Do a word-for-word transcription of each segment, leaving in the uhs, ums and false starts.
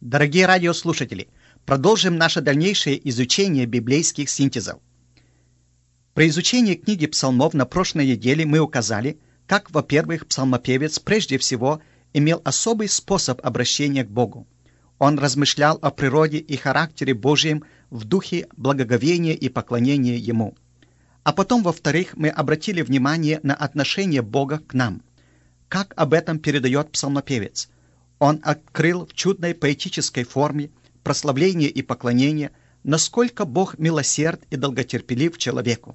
Дорогие радиослушатели, продолжим наше дальнейшее изучение библейских синтезов. При изучении книги псалмов на прошлой неделе мы указали, как, во-первых, псалмопевец прежде всего имел особый способ обращения к Богу. Он размышлял о природе и характере Божьем в духе благоговения и поклонения Ему. А потом, во-вторых, мы обратили внимание на отношение Бога к нам. Как об этом передает псалмопевец? Он открыл в чудной поэтической форме прославление и поклонение, насколько Бог милосерд и долготерпелив человеку.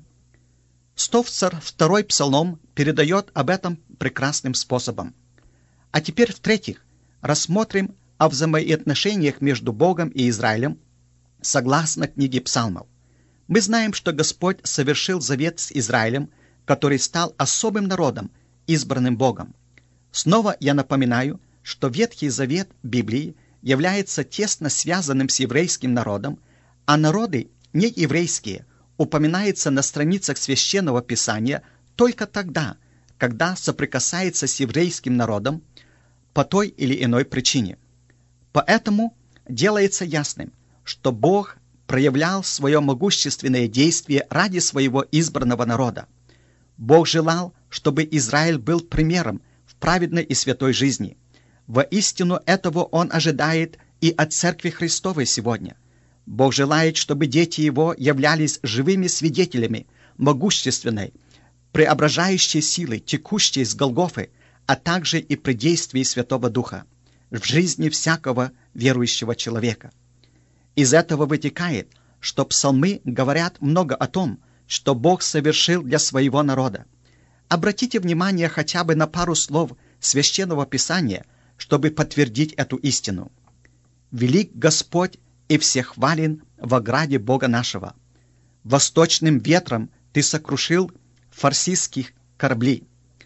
Стовцар второй псалом передает об этом прекрасным способом. А теперь, в-третьих, рассмотрим о взаимоотношениях между Богом и Израилем согласно книге псалмов. Мы знаем, что Господь совершил завет с Израилем, который стал особым народом, избранным Богом. Снова я напоминаю, что Ветхий Завет Библии является тесно связанным с еврейским народом, а народы нееврейские упоминаются на страницах Священного Писания только тогда, когда соприкасается с еврейским народом по той или иной причине. Поэтому делается ясным, что Бог проявлял свое могущественное действие ради своего избранного народа. Бог желал, чтобы Израиль был примером в праведной и святой жизни. Воистину этого Он ожидает и от Церкви Христовой сегодня. Бог желает, чтобы дети Его являлись живыми свидетелями могущественной, преображающей силы, текущей с Голгофы, а также и при действии Святого Духа в жизни всякого верующего человека. Из этого вытекает, что псалмы говорят много о том, что Бог совершил для своего народа. Обратите внимание хотя бы на пару слов Священного Писания, чтобы подтвердить эту истину. «Велик Господь и всехвален во граде Бога нашего. Восточным ветром ты сокрушил фарсийских корабли.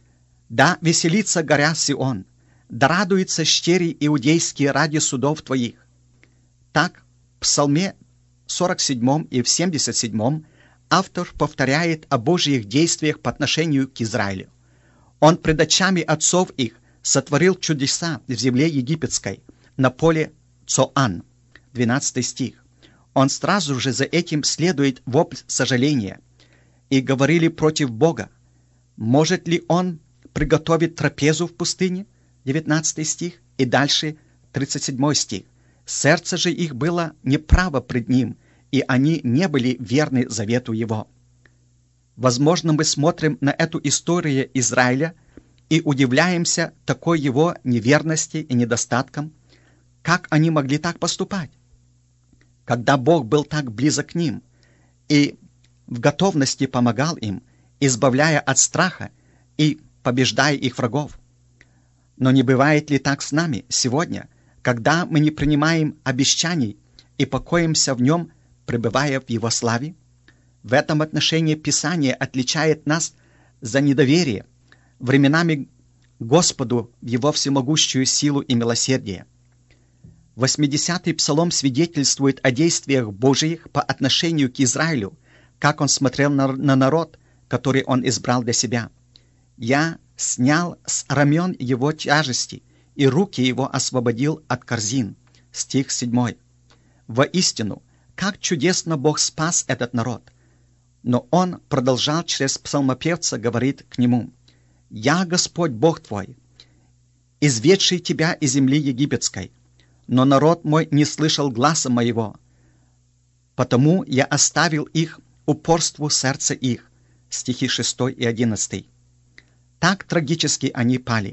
Да веселится горя Сион, да радуется щери иудейские ради судов твоих». Так, в Псалме сорок седьмом и в семьдесят седьмом автор повторяет о Божьих действиях по отношению к Израилю. Он пред очами отцов их сотворил чудеса в земле египетской, на поле Цоан, двенадцатый стих. Он сразу же за этим следует вопль сожаления. «И говорили против Бога, может ли Он приготовить трапезу в пустыне?» девятнадцатый стих. И дальше тридцать седьмой стих. «Сердце же их было неправо пред Ним, и они не были верны завету Его». Возможно, мы смотрим на эту историю Израиля и удивляемся такой его неверности и недостаткам. Как они могли так поступать? Когда Бог был так близок к ним и в готовности помогал им, избавляя от страха и побеждая их врагов. Но не бывает ли так с нами сегодня, когда мы не принимаем обещаний и покоимся в нем, пребывая в его славе? В этом отношении Писание отличает нас за недоверие временами Господу в Его всемогущую силу и милосердие. восьмидесятый псалом свидетельствует о действиях Божьих по отношению к Израилю, как Он смотрел на, на народ, который Он избрал для себя. «Я снял с рамен его тяжести, и руки его освободил от корзин». Стих седьмой. Воистину, как чудесно Бог спас этот народ! Но Он продолжал через псалмопевца говорить к нему: «Я Господь Бог твой, изведший тебя из земли египетской, но народ мой не слышал гласа моего, потому я оставил их упорству сердца их». Стихи шестой и одиннадцатый. Так трагически они пали,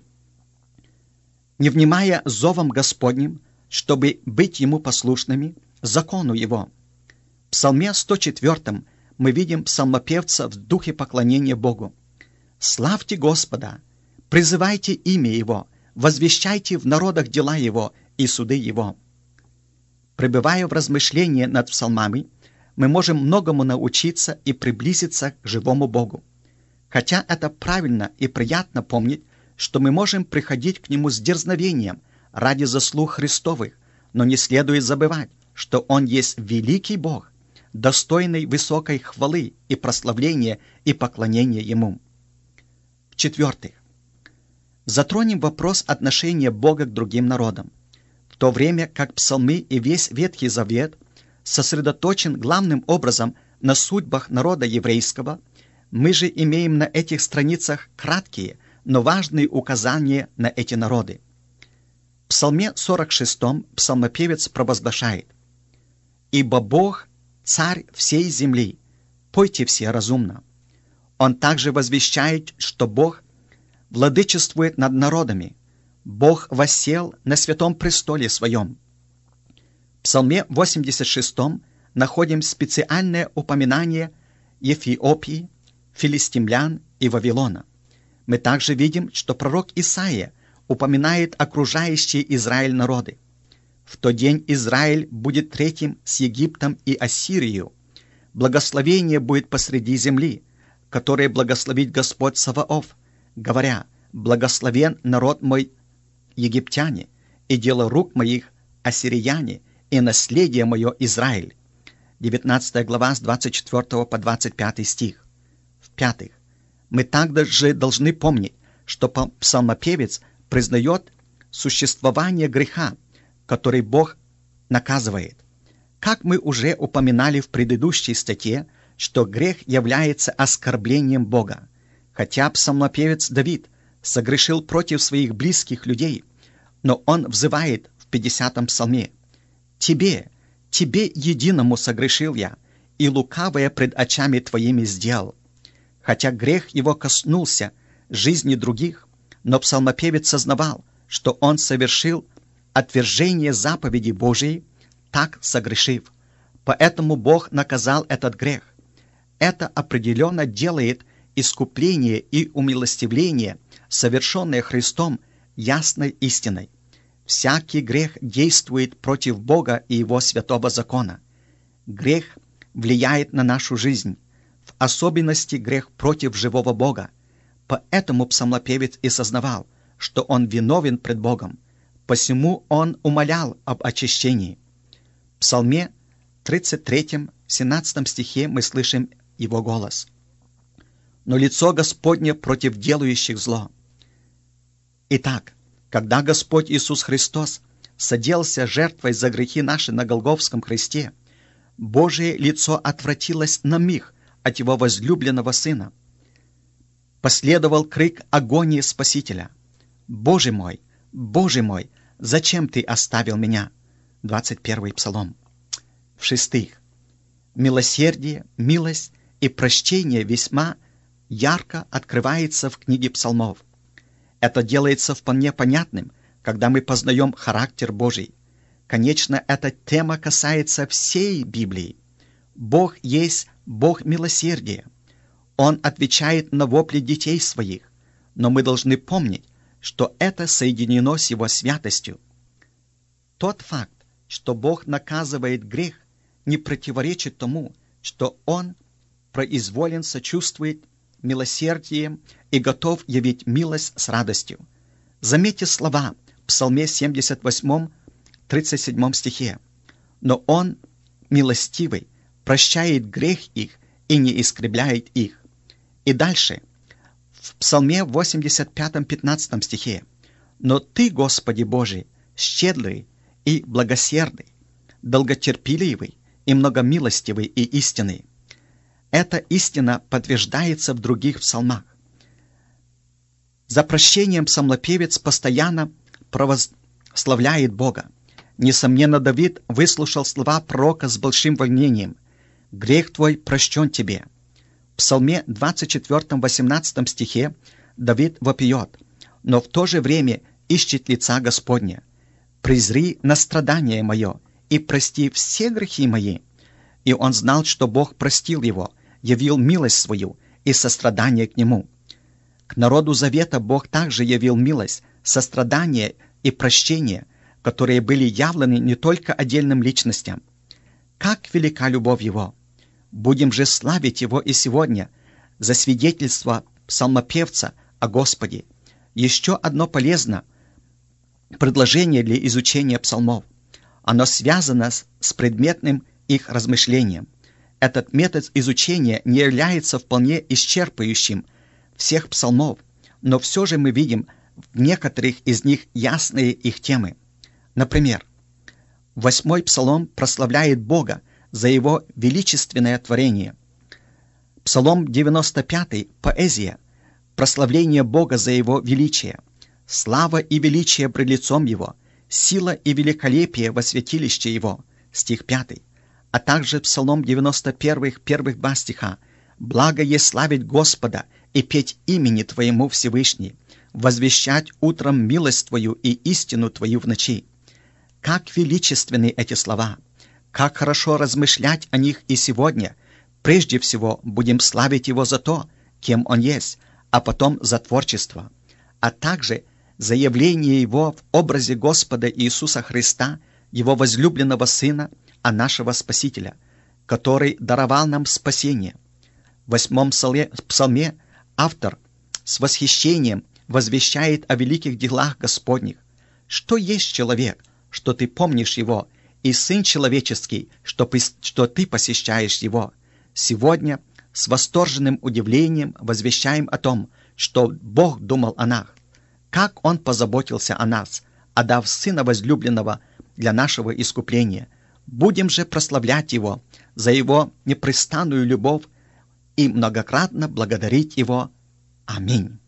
не внимая зовом Господним, чтобы быть Ему послушными, закону Его. В Псалме сто четвёртом мы видим псалмопевца в духе поклонения Богу. «Славьте Господа, призывайте имя Его, возвещайте в народах дела Его и суды Его». Пребывая в размышлении над псалмами, мы можем многому научиться и приблизиться к живому Богу. Хотя это правильно и приятно помнить, что мы можем приходить к Нему с дерзновением ради заслуг Христовых, но не следует забывать, что Он есть великий Бог, достойный высокой хвалы и прославления и поклонения Ему. В-четвертых, затронем вопрос отношения Бога к другим народам. В то время как псалмы и весь Ветхий Завет сосредоточен главным образом на судьбах народа еврейского, мы же имеем на этих страницах краткие, но важные указания на эти народы. В Псалме сорок шестом псалмопевец провозглашает: «Ибо Бог – царь всей земли, пойте все разумно». Он также возвещает, что Бог владычествует над народами, Бог воссел на святом престоле своем. В Псалме восемьдесят шестом находим специальное упоминание Эфиопии, филистимлян и Вавилона. Мы также видим, что пророк Исаия упоминает окружающие Израиль народы. В тот день Израиль будет третьим с Египтом и Ассирией. Благословение будет посреди земли, которое благословит Господь Саваоф, говоря: «Благословен народ мой египтяне, и дело рук моих ассирияне, и наследие мое Израиль». девятнадцатая глава с двадцать четвёртого по двадцать пятый стих. В-пятых, мы также должны помнить, что псалмопевец признает существование греха, который Бог наказывает. Как мы уже упоминали в предыдущей статье, что грех является оскорблением Бога. Хотя псалмопевец Давид согрешил против своих близких людей, но он взывает в пятидесятом псалме: «Тебе, Тебе единому согрешил я, и лукавое пред очами Твоими сделал». Хотя грех его коснулся жизни других, но псалмопевец сознавал, что он совершил отвержение заповеди Божией, так согрешив. Поэтому Бог наказал этот грех. Это определенно делает искупление и умилостивление, совершенное Христом, ясной истиной. Всякий грех действует против Бога и Его святого закона. Грех влияет на нашу жизнь, в особенности грех против живого Бога. Поэтому псалмопевец и сознавал, что он виновен пред Богом, посему он умолял об очищении. В Псалме тридцать третьем, семнадцатом стихе мы слышим его голос: «Но лицо Господне против делающих зло». Итак, когда Господь Иисус Христос соделался жертвой за грехи наши на Голгофском кресте, Божие лицо отвратилось на миг от Его возлюбленного Сына. Последовал крик агонии Спасителя: «Боже мой, Боже мой, зачем Ты оставил меня?» двадцать первый Псалом. В-шестых, милосердие, милость и прощение весьма ярко открывается в книге Псалмов. Это делается вполне понятным, когда мы познаем характер Божий. Конечно, эта тема касается всей Библии. Бог есть Бог милосердия. Он отвечает на вопли детей своих, но мы должны помнить, что это соединено с Его святостью. Тот факт, что Бог наказывает грех, не противоречит тому, что Он произволен сочувствовать милосердием и готов явить милость с радостью. Заметьте слова в Псалме семьдесят восьмом, тридцать седьмом стихе: «Но Он милостивый, прощает грех их и не искривляет их». И дальше, в Псалме восемьдесят пятом, пятнадцатом стихе: «Но Ты, Господи Божий, щедрый и благосердный, долготерпеливый и многомилостивый и истинный». Эта истина подтверждается в других псалмах. За прощением псалмопевец постоянно прославляет Бога. Несомненно, Давид выслушал слова пророка с большим волнением: «Грех твой прощен тебе». В Псалме двадцать четвёртом, восемнадцатом стихе Давид вопиет, но в то же время ищет лица Господня: «Презри на страдание мое и прости все грехи мои». И он знал, что Бог простил его, явил милость свою и сострадание к нему. К народу Завета Бог также явил милость, сострадание и прощение, которые были явлены не только отдельным личностям. Как велика любовь Его! Будем же славить Его и сегодня за свидетельство псалмопевца о Господе. Еще одно полезно предложение для изучения псалмов. Оно связано с предметным их размышлением. Этот метод изучения не является вполне исчерпывающим всех псалмов, но все же мы видим в некоторых из них ясные их темы. Например, Восьмой псалом прославляет Бога за Его величественное творение. Псалом девяносто пятый – поэзия, прославление Бога за Его величие, слава и величие пред лицом Его, сила и великолепие во святилище Его, стих пятый, а также Псалом девяносто один, первых два стиха, «Благо есть славить Господа и петь имени Твоему Всевышний, возвещать утром милость Твою и истину Твою в ночи». Как величественны эти слова! Как хорошо размышлять о них и сегодня! Прежде всего будем славить Его за то, кем Он есть, а потом за творчество, а также за явление Его в образе Господа Иисуса Христа, Его возлюбленного Сына, а нашего Спасителя, который даровал нам спасение. В восьмом псалме автор с восхищением возвещает о великих делах Господних. Что есть человек, что ты помнишь его, и сын человеческий, что, что ты посещаешь его? Сегодня с восторженным удивлением возвещаем о том, что Бог думал о нас, как Он позаботился о нас, отдав Сына возлюбленного для нашего искупления. Будем же прославлять Его за Его непрестанную любовь и многократно благодарить Его. Аминь.